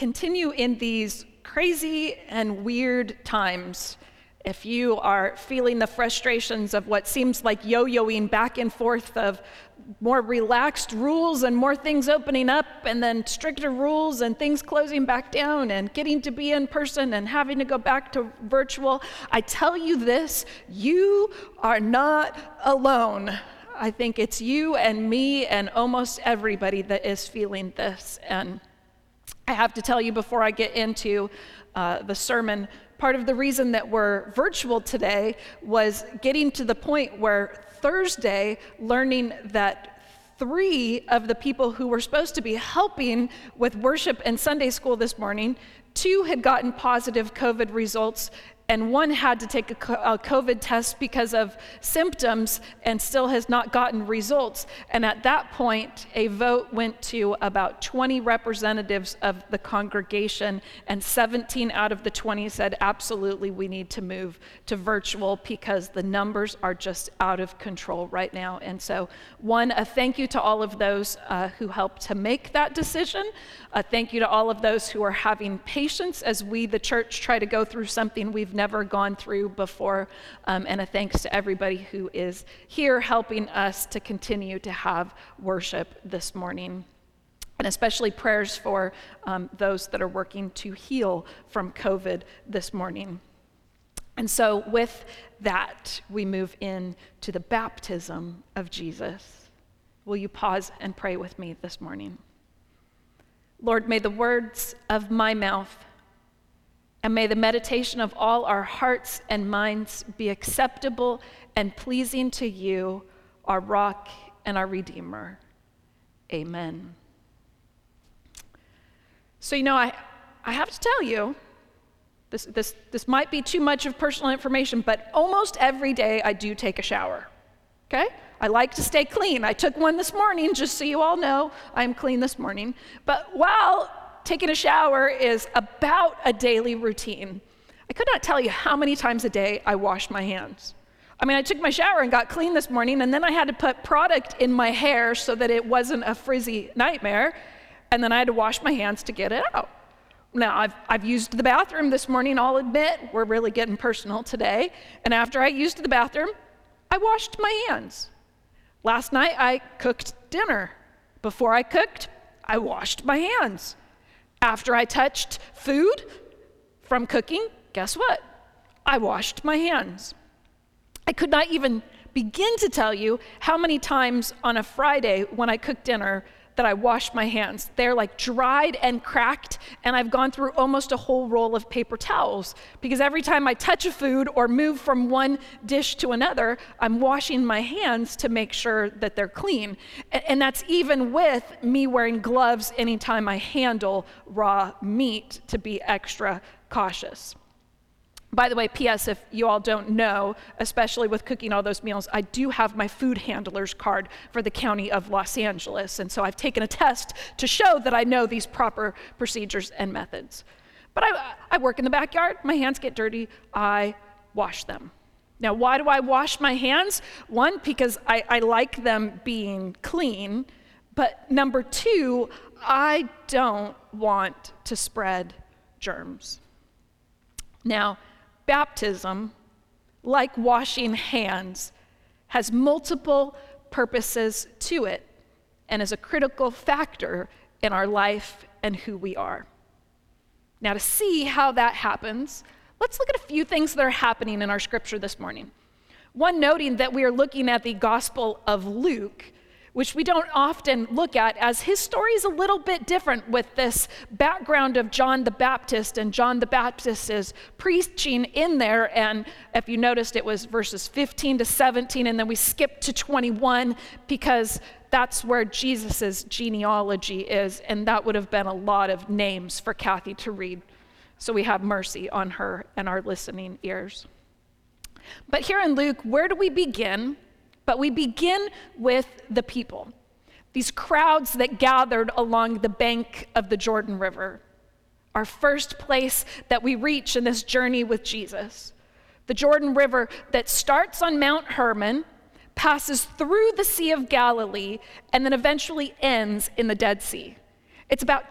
continue in these crazy and weird times, if you are feeling the frustrations of what seems like yo-yoing back and forth of more relaxed rules and more things opening up and then stricter rules and things closing back down and getting to be in person and having to go back to virtual, I tell you this, you are not alone. I think it's you and me and almost everybody that is feeling this. And I have to tell you before I get into the sermon, part of the reason that we're virtual today was getting to the point where Thursday, learning that 3 of the people who were supposed to be helping with worship and Sunday school this morning, 2 had gotten positive COVID results, and 1 had to take a COVID test because of symptoms and still has not gotten results. And at that point, a vote went to about 20 representatives of the congregation, and 17 out of the 20 said, absolutely, we need to move to virtual because the numbers are just out of control right now. And so, a thank you to all of those who helped to make that decision. A thank you to all of those who are having patience as we, the church, try to go through something we've never gone through before. And a thanks to everybody who is here helping us to continue to have worship this morning. And especially prayers for those that are working to heal from COVID this morning. And so with that, we move into the baptism of Jesus. Will you pause and pray with me this morning? Lord, may the words of my mouth and may the meditation of all our hearts and minds be acceptable and pleasing to you, our rock and our Redeemer. Amen. So, I have to tell you, this might be too much of personal information, but almost every day I do take a shower, okay? I like to stay clean. I took one this morning, just so you all know, I'm clean this morning. But while taking a shower is about a daily routine, I could not tell you how many times a day I wash my hands. I took my shower and got clean this morning, and then I had to put product in my hair so that it wasn't a frizzy nightmare, and then I had to wash my hands to get it out. Now, I've used the bathroom this morning, I'll admit, we're really getting personal today, and after I used the bathroom, I washed my hands. Last night, I cooked dinner. Before I cooked, I washed my hands. After I touched food from cooking, guess what? I washed my hands. I could not even begin to tell you how many times on a Friday when I cook dinner that I wash my hands. They're like dried and cracked, and I've gone through almost a whole roll of paper towels because every time I touch a food or move from one dish to another, I'm washing my hands to make sure that they're clean. And that's even with me wearing gloves anytime I handle raw meat to be extra cautious. By the way, P.S., if you all don't know, especially with cooking all those meals, I do have my food handler's card for the County of Los Angeles, and so I've taken a test to show that I know these proper procedures and methods. But I work in the backyard, my hands get dirty, I wash them. Now, why do I wash my hands? 1, because I like them being clean, but number 2, I don't want to spread germs. Now, baptism, like washing hands, has multiple purposes to it and is a critical factor in our life and who we are. Now, to see how that happens, let's look at a few things that are happening in our scripture this morning. 1, noting that we are looking at the Gospel of Luke, which we don't often look at, as his story is a little bit different with this background of John the Baptist, and John the Baptist is preaching in there, and if you noticed, it was verses 15 to 17, and then we skipped to 21 because that's where Jesus's genealogy is, and that would have been a lot of names for Kathy to read. So we have mercy on her and our listening ears. But here in Luke, where do we begin? But we begin with the people, these crowds that gathered along the bank of the Jordan River, our first place that we reach in this journey with Jesus. The Jordan River that starts on Mount Hermon, passes through the Sea of Galilee, and then eventually ends in the Dead Sea. It's about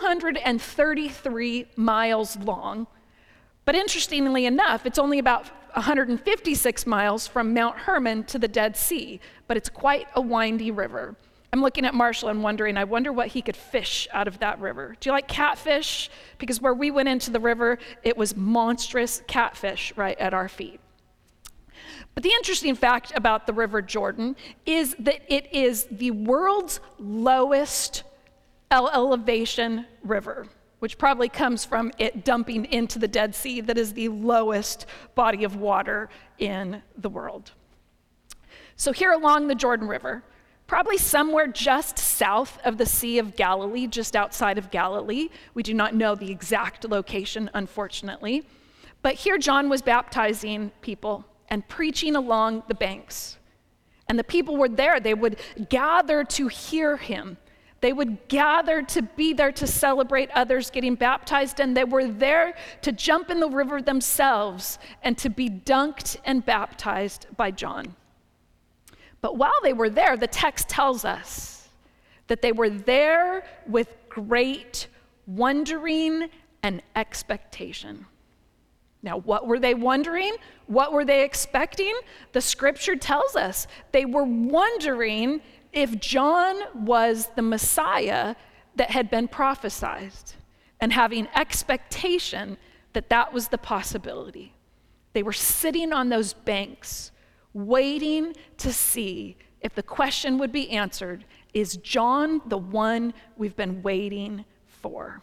233 miles long, but interestingly enough, it's only about 156 miles from Mount Hermon to the Dead Sea, but it's quite a windy river. I'm looking at Marshall and wondering, I wonder what he could fish out of that river. Do you like catfish? Because where we went into the river, it was monstrous catfish right at our feet. But the interesting fact about the River Jordan is that it is the world's lowest elevation river, which probably comes from it dumping into the Dead Sea, that is the lowest body of water in the world. So here along the Jordan River, probably somewhere just south of the Sea of Galilee, just outside of Galilee. We do not know the exact location, unfortunately. But here John was baptizing people and preaching along the banks. And the people were there. They would gather to hear him. They would gather to be there to celebrate others getting baptized, and they were there to jump in the river themselves and to be dunked and baptized by John. But while they were there, the text tells us that they were there with great wondering and expectation. Now, what were they wondering? What were they expecting? The scripture tells us they were wondering if John was the Messiah that had been prophesied, and having expectation that that was the possibility. They were sitting on those banks, waiting to see if the question would be answered, is John the one we've been waiting for?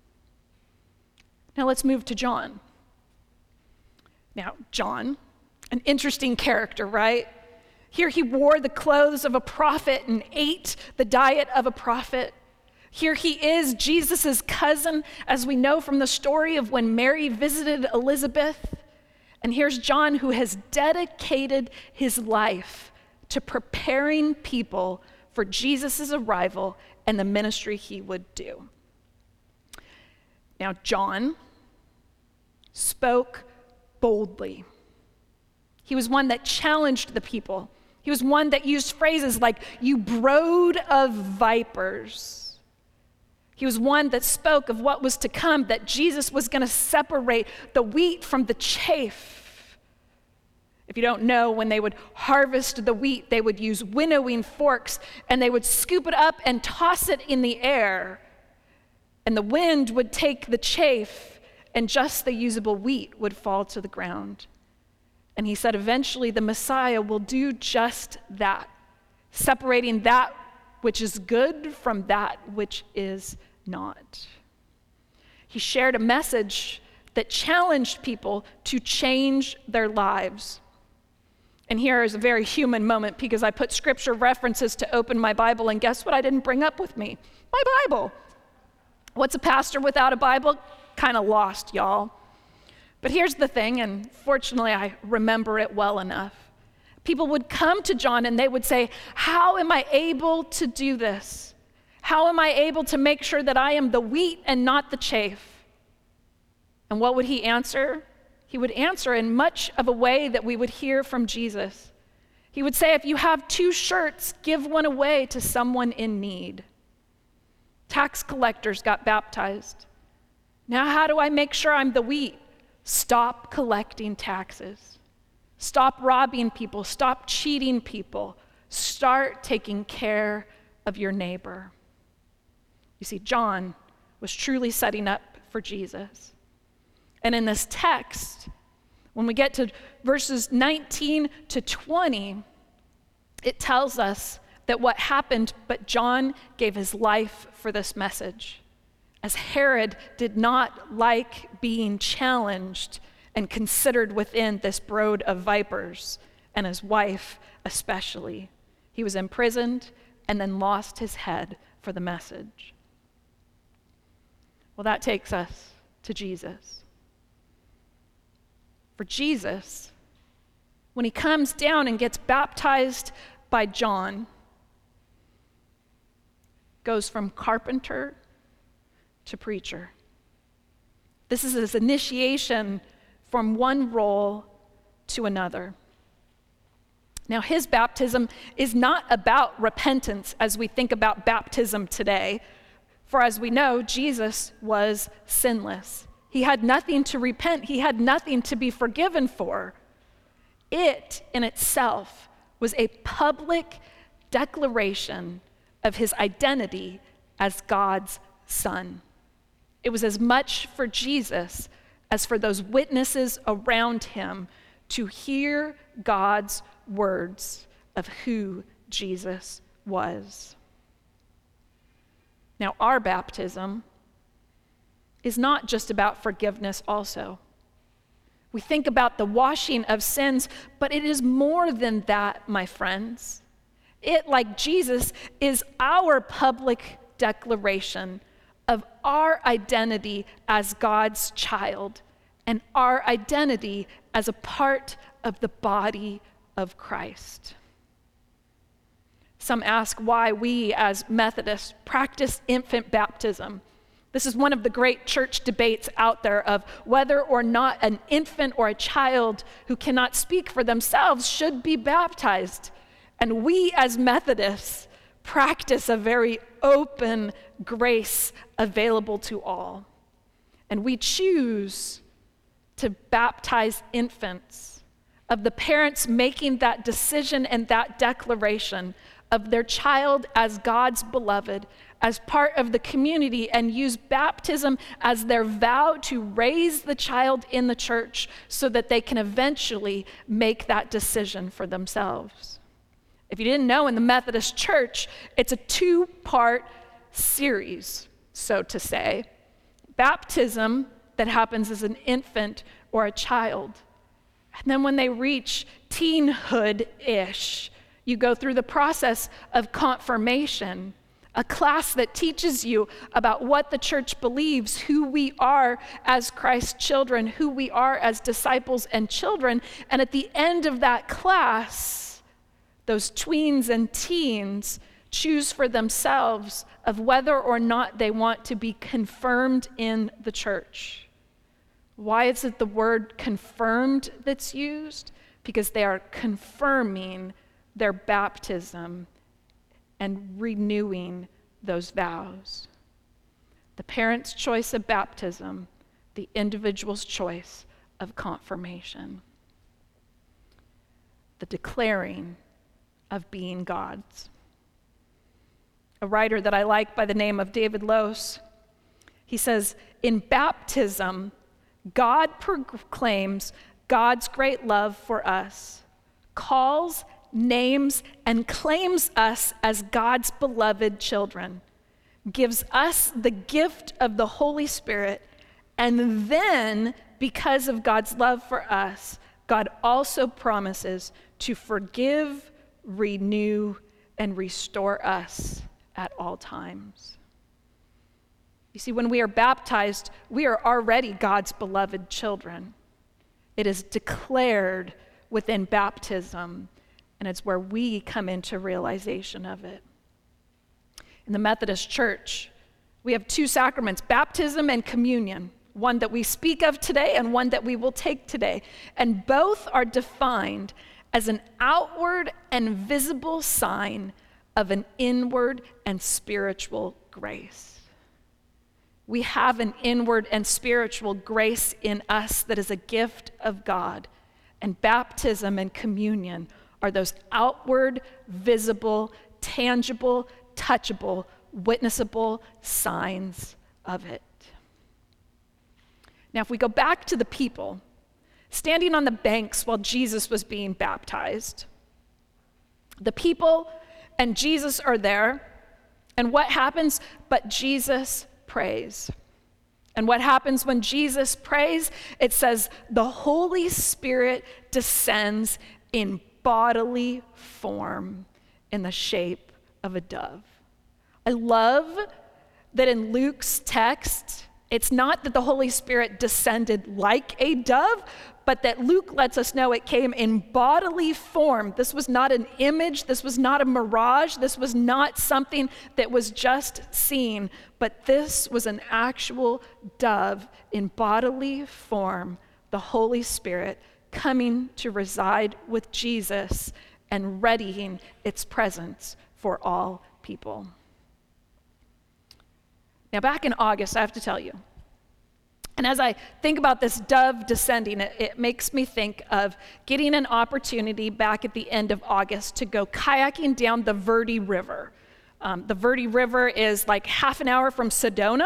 Now let's move to John. Now, John, an interesting character, right? Here he wore the clothes of a prophet and ate the diet of a prophet. Here he is, Jesus' cousin, as we know from the story of when Mary visited Elizabeth. And here's John, who has dedicated his life to preparing people for Jesus' arrival and the ministry he would do. Now, John spoke boldly. He was one that challenged the people. He was one that used phrases like, "You brood of vipers." He was one that spoke of what was to come, that Jesus was going to separate the wheat from the chaff. If you don't know, when they would harvest the wheat, they would use winnowing forks, and they would scoop it up and toss it in the air. And the wind would take the chaff, and just the usable wheat would fall to the ground. And he said, eventually the Messiah will do just that, separating that which is good from that which is not. He shared a message that challenged people to change their lives. And here is a very human moment, because I put scripture references to open my Bible, and guess what I didn't bring up with me? My Bible. What's a pastor without a Bible? Kind of lost, y'all. But here's the thing, and fortunately I remember it well enough. People would come to John and they would say, how am I able to do this? How am I able to make sure that I am the wheat and not the chaff? And what would he answer? He would answer in much of a way that we would hear from Jesus. He would say, if you have 2 shirts, give one away to someone in need. Tax collectors got baptized. Now how do I make sure I'm the wheat? Stop collecting taxes. Stop robbing people. Stop cheating people. Start taking care of your neighbor. You see, John was truly setting up for Jesus. And in this text, when we get to verses 19 to 20, it tells us that what happened, but John gave his life for this message, as Herod did not like being challenged and considered within this brood of vipers, and his wife especially. He was imprisoned and then lost his head for the message. Well, that takes us to Jesus. For Jesus, when he comes down and gets baptized by John, goes from carpenter to preacher. This is his initiation from one role to another. Now, his baptism is not about repentance as we think about baptism today. For as we know, Jesus was sinless. He had nothing to repent. He had nothing to be forgiven for. It in itself was a public declaration of his identity as God's Son. It was as much for Jesus as for those witnesses around him to hear God's words of who Jesus was. Now, our baptism is not just about forgiveness also. We think about the washing of sins, but it is more than that, my friends. It, like Jesus, is our public declaration of our identity as God's child and our identity as a part of the body of Christ. Some ask why we as Methodists practice infant baptism. This is one of the great church debates out there of whether or not an infant or a child who cannot speak for themselves should be baptized. And we as Methodists practice a very open grace available to all. And we choose to baptize infants, of the parents making that decision and that declaration of their child as God's beloved, as part of the community, and use baptism as their vow to raise the child in the church so that they can eventually make that decision for themselves. If you didn't know, in the Methodist Church, it's a two-part series, so to say. Baptism that happens as an infant or a child. And then when they reach teenhood-ish, you go through the process of confirmation, a class that teaches you about what the church believes, who we are as Christ's children, who we are as disciples and children. And at the end of that class, those tweens and teens choose for themselves of whether or not they want to be confirmed in the church. Why is it the word confirmed that's used? Because they are confirming their baptism and renewing those vows. The parent's choice of baptism, the individual's choice of confirmation. The declaring of being God's. A writer that I like by the name of David Lose, he says, in baptism, God proclaims God's great love for us, calls, names, and claims us as God's beloved children, gives us the gift of the Holy Spirit, and then, because of God's love for us, God also promises to forgive, renew, and restore us at all times. You see, when we are baptized, we are already God's beloved children. It is declared within baptism, and it's where we come into realization of it. In the Methodist Church, we have two sacraments, baptism and communion, one that we speak of today and one that we will take today. And both are defined as an outward and visible sign of an inward and spiritual grace. We have an inward and spiritual grace in us that is a gift of God. And baptism and communion are those outward, visible, tangible, touchable, witnessable signs of it. Now, if we go back to the people standing on the banks while Jesus was being baptized, the people and Jesus are there, and what happens? But Jesus prays. And what happens when Jesus prays? It says the Holy Spirit descends in bodily form in the shape of a dove. I love that in Luke's text, it's not that the Holy Spirit descended like a dove, but that Luke lets us know it came in bodily form. This was not an image. This was not a mirage. This was not something that was just seen, but this was an actual dove in bodily form, the Holy Spirit coming to reside with Jesus and readying its presence for all people. Now, back in August, I have to tell you, and as I think about this dove descending, it makes me think of getting an opportunity back at the end of August to go kayaking down the Verde River. The Verde River is like half an hour from Sedona.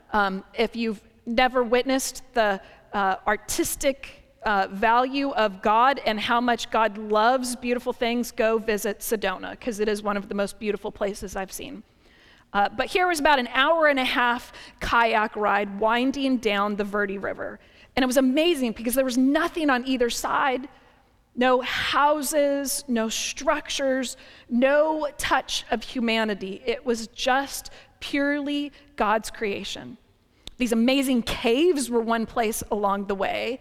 If you've never witnessed the artistic value of God and how much God loves beautiful things, go visit Sedona, because it is one of the most beautiful places I've seen. But here was about an hour and a half kayak ride winding down the Verde River. And it was amazing because there was nothing on either side. No houses, no structures, no touch of humanity. It was just purely God's creation. These amazing caves were one place along the way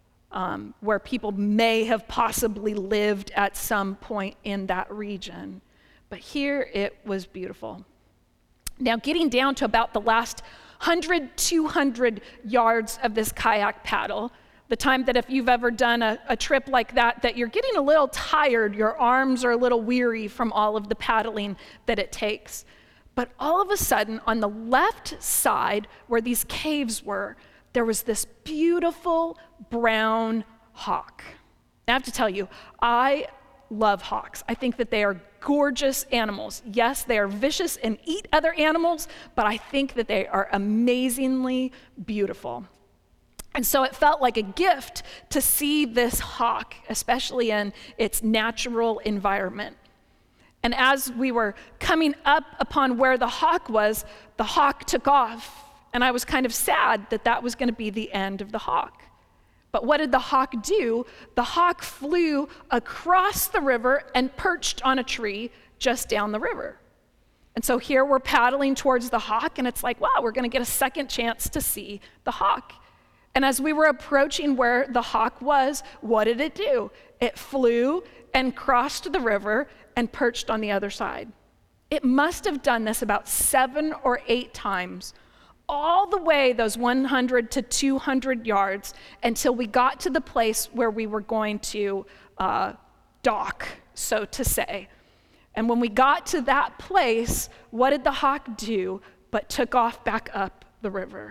where people may have possibly lived at some point in that region. But here it was beautiful. Now, getting down to about the last 100, 200 yards of this kayak paddle, the time that if you've ever done a trip like that you're getting a little tired, your arms are a little weary from all of the paddling that it takes. But all of a sudden, on the left side where these caves were, there was this beautiful brown hawk. I have to tell you, I love hawks. I think that they are gorgeous animals. Yes, they are vicious and eat other animals, but I think that they are amazingly beautiful. And so it felt like a gift to see this hawk, especially in its natural environment. And as we were coming up upon where the hawk took off, and I was kind of sad that that was going to be the end of the hawk. But what did the hawk do? The hawk flew across the river and perched on a tree just down the river. And so here we're paddling towards the hawk, and it's like, wow, we're going to get a second chance to see the hawk. And as we were approaching where the hawk was, what did it do? It flew and crossed the river and perched on the other side. It must have done this about 7 or 8 times, all the way those 100 to 200 yards until we got to the place where we were going to dock, so to say. And when we got to that place, what did the hawk do but took off back up the river?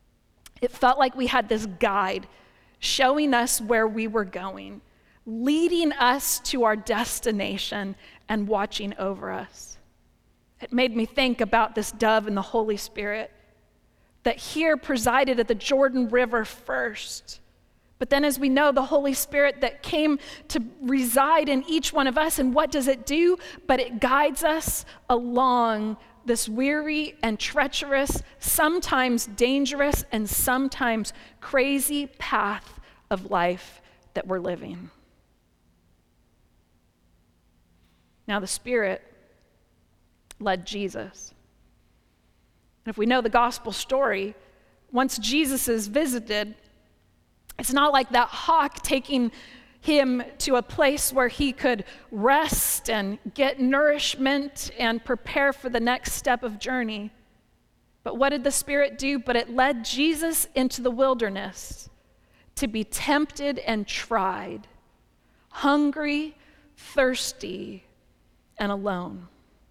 It felt like we had this guide showing us where we were going, leading us to our destination and watching over us. It made me think about this dove and the Holy Spirit that here presided at the Jordan River first. But then, as we know, the Holy Spirit that came to reside in each one of us, and what does it do? But it guides us along this weary and treacherous, sometimes dangerous, and sometimes crazy path of life that we're living. Now, the Spirit led Jesus. And if we know the gospel story, once Jesus is visited, it's not like that hawk taking him to a place where he could rest and get nourishment and prepare for the next step of journey. But what did the Spirit do? But it led Jesus into the wilderness to be tempted and tried, hungry, thirsty, and alone.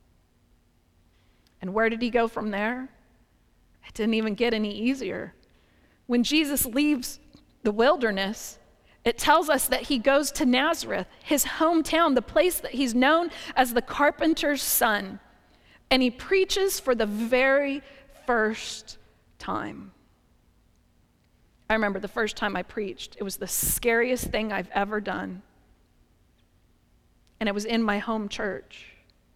And where did he go from there? It didn't even get any easier. When Jesus leaves the wilderness, it tells us that he goes to Nazareth, his hometown, the place that he's known as the carpenter's son, and he preaches for the very first time. I remember the first time I preached, it was the scariest thing I've ever done, and it was in my home church.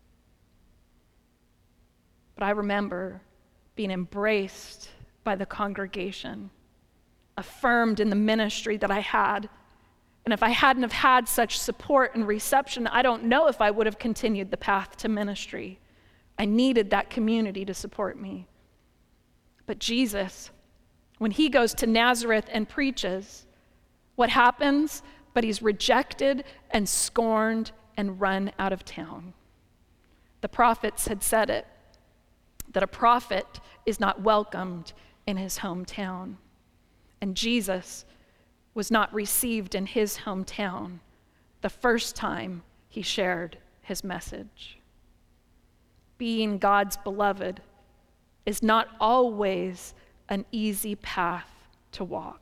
But I remember being embraced by the congregation, affirmed in the ministry that I had. And if I hadn't have had such support and reception, I don't know if I would have continued the path to ministry. I needed that community to support me. But Jesus, when he goes to Nazareth and preaches, what happens? But he's rejected and scorned and run out of town. The prophets had said it, that a prophet is not welcomed in his hometown. And Jesus was not received in his hometown the first time he shared his message. Being God's beloved is not always an easy path to walk.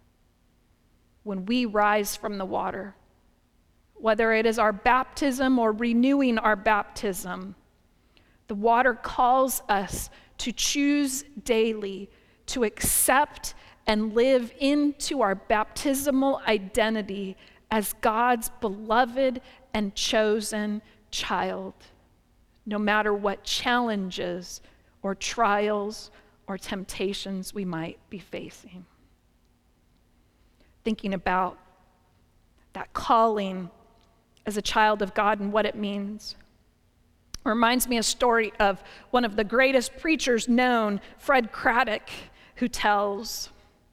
When we rise from the water, whether it is our baptism or renewing our baptism, the water calls us to choose daily to accept and live into our baptismal identity as God's beloved and chosen child, no matter what challenges or trials or temptations we might be facing. Thinking about that calling as a child of God and what it means reminds me a story of one of the greatest preachers known, Fred Craddock, who tells.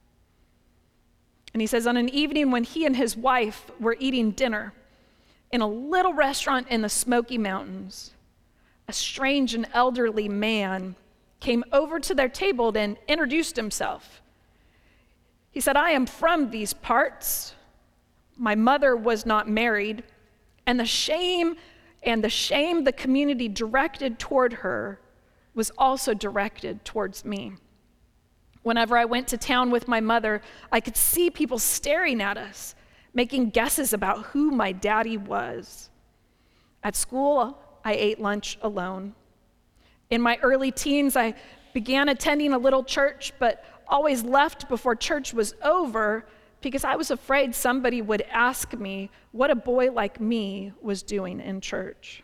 And he says, on an evening when he and his wife were eating dinner in a little restaurant in the Smoky Mountains, a strange and elderly man came over to their table and introduced himself. He said, I am from these parts. My mother was not married, and the shame the community directed toward her was also directed towards me. Whenever I went to town with my mother, I could see people staring at us, making guesses about who my daddy was. At school, I ate lunch alone. In my early teens, I began attending a little church, but always left before church was over because I was afraid somebody would ask me what a boy like me was doing in church.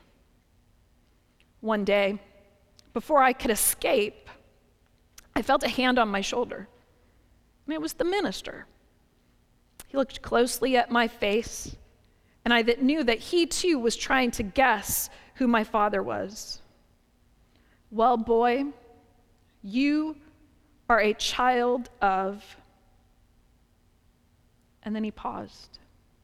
One day, before I could escape, I felt a hand on my shoulder, and it was the minister. He looked closely at my face, and I knew that he too was trying to guess who my father was. Well, boy, you are a child of... And then he paused.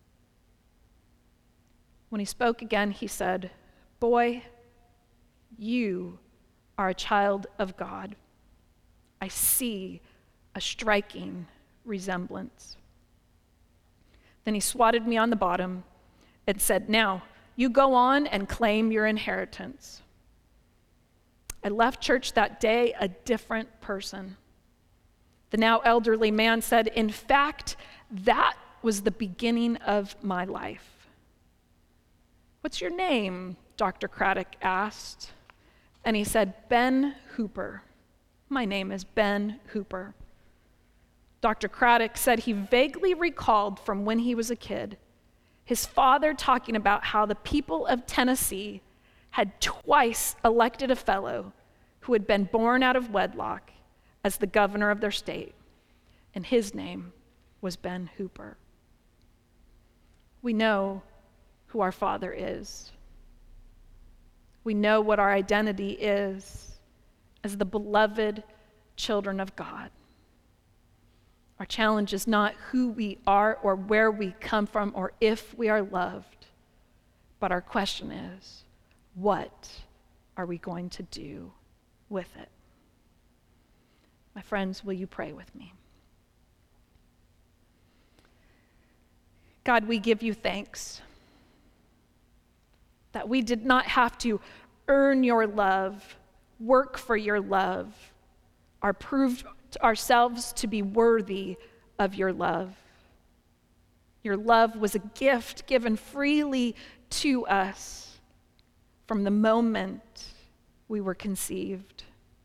When he spoke again, he said, boy, you are a child of God. I see a striking resemblance. Then he swatted me on the bottom and said, now, you go on and claim your inheritance. I left church that day a different person. The now elderly man said, in fact, that was the beginning of my life. What's your name? Dr. Craddock asked. And he said, Ben Hooper. My name is Ben Hooper. Dr. Craddock said he vaguely recalled from when he was a kid his father talking about how the people of Tennessee had twice elected a fellow who had been born out of wedlock as the governor of their state, and his name was Ben Hooper. We know who our Father is. We know what our identity is as the beloved children of God. Our challenge is not who we are or where we come from or if we are loved, but our question is, what are we going to do with it? My friends, will you pray with me? God, we give you thanks that we did not have to earn your love, work for your love, or prove ourselves to be worthy of your love. Your love was a gift given freely to us from the moment we were conceived.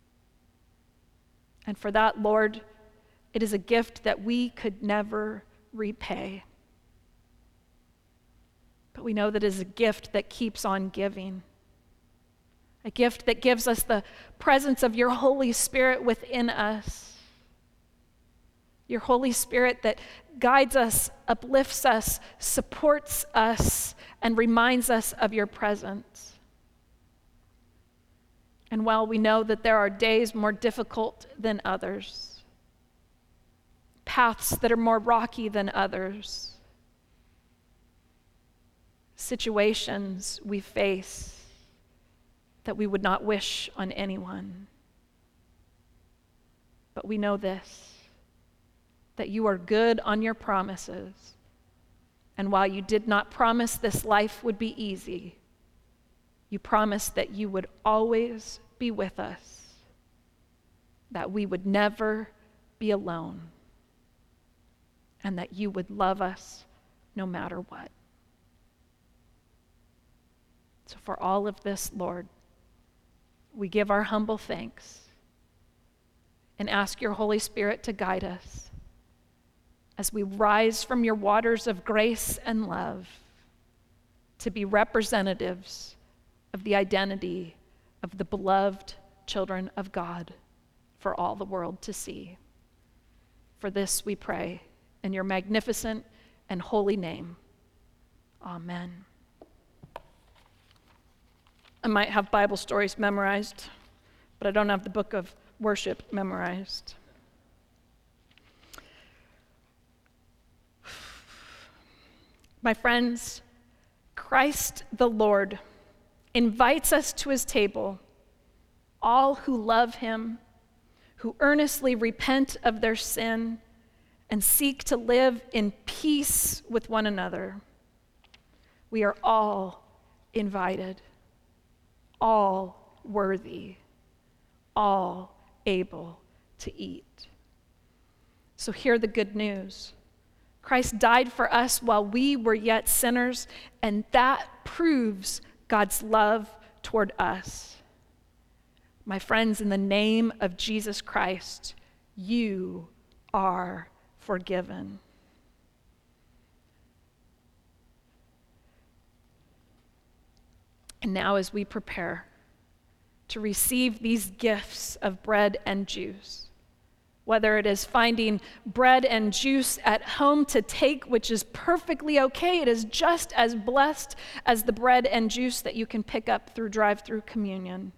And for that, Lord, it is a gift that we could never repay. But we know that it is a gift that keeps on giving. A gift that gives us the presence of your Holy Spirit within us. Your Holy Spirit that guides us, uplifts us, supports us, and reminds us of your presence. And while we know that there are days more difficult than others, paths that are more rocky than others, situations we face that we would not wish on anyone. But we know this, that you are good on your promises. And while you did not promise this life would be easy, you promised that you would always be with us. that we would never be alone, and that you would love us no matter what. So for all of this, Lord, we give our humble thanks and ask your Holy Spirit to guide us as we rise from your waters of grace and love to be representatives of the identity of the beloved children of God for all the world to see. For this we pray in your magnificent and holy name. Amen. I might have Bible stories memorized, but I don't have the book of worship memorized. My friends, Christ the Lord invites us to his table, all who love him, who earnestly repent of their sin and seek to live in peace with one another. We are all invited, all worthy, all able to eat. So hear the good news. Christ died for us while we were yet sinners, and that proves God's love toward us. My friends, in the name of Jesus Christ, you are forgiven. And now, as we prepare to receive these gifts of bread and juice, whether it is finding bread and juice at home to take, which is perfectly okay, it is just as blessed as the bread and juice that you can pick up through drive-through communion.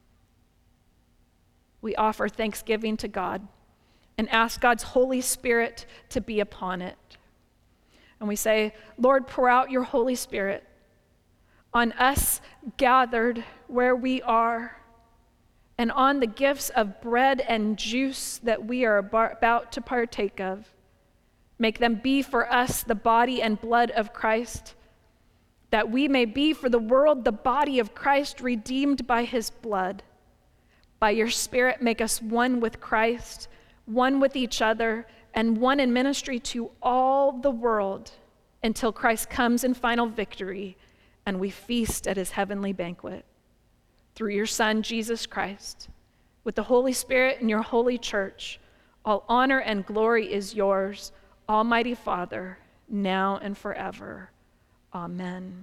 We offer thanksgiving to God and ask God's Holy Spirit to be upon it. And we say, Lord, pour out your Holy Spirit on us gathered where we are, and on the gifts of bread and juice that we are about to partake of. Make them be for us the body and blood of Christ, that we may be for the world the body of Christ, redeemed by his blood. By your Spirit, make us one with Christ, one with each other, and one in ministry to all the world, until Christ comes in final victory and we feast at his heavenly banquet. Through your Son, Jesus Christ, with the Holy Spirit and your holy church, all honor and glory is yours, Almighty Father, now and forever. Amen.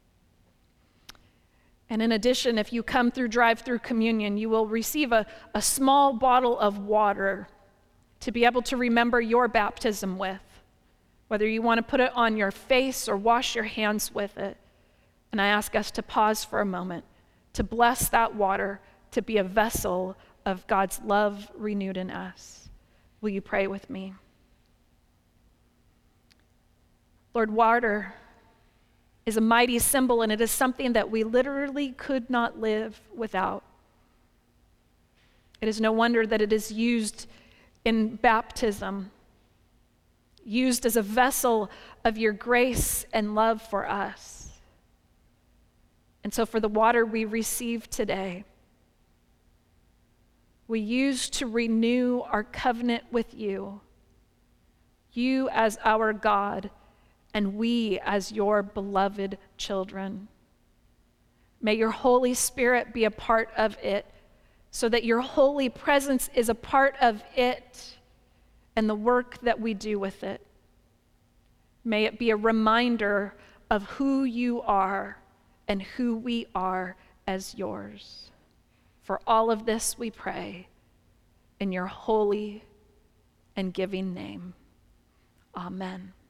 And in addition, if you come through drive-through communion, you will receive a small bottle of water to be able to remember your baptism with, whether you want to put it on your face or wash your hands with it. And I ask us to pause for a moment to bless that water, to be a vessel of God's love renewed in us. Will you pray with me? Lord, water is a mighty symbol, and it is something that we literally could not live without. It is no wonder that it is used in baptism, used as a vessel of your grace and love for us. And so for the water we receive today, we use to renew our covenant with you, you as our God, and we as your beloved children. May your Holy Spirit be a part of it, so that your holy presence is a part of it and the work that we do with it. May it be a reminder of who you are and who we are as yours. For all of this we pray in your holy and giving name. Amen.